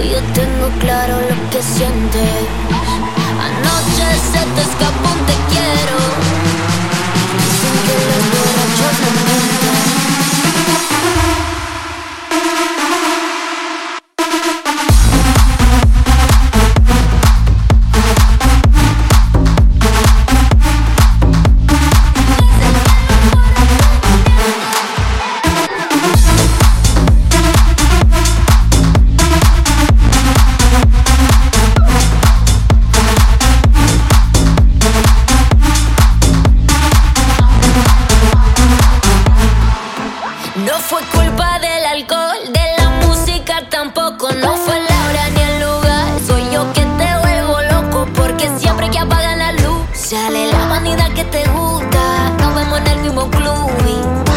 Yo tengo claro lo que sientes. Anoche se te escapó un te quiero. Dicen que los borrachos no mienten. No fue culpa del alcohol, de la música tampoco. No fue la hora ni el lugar. Soy yo que te vuelvo loco, porque siempre que apagan la luz sale la manida que te gusta. Nos vemos en el mismo club y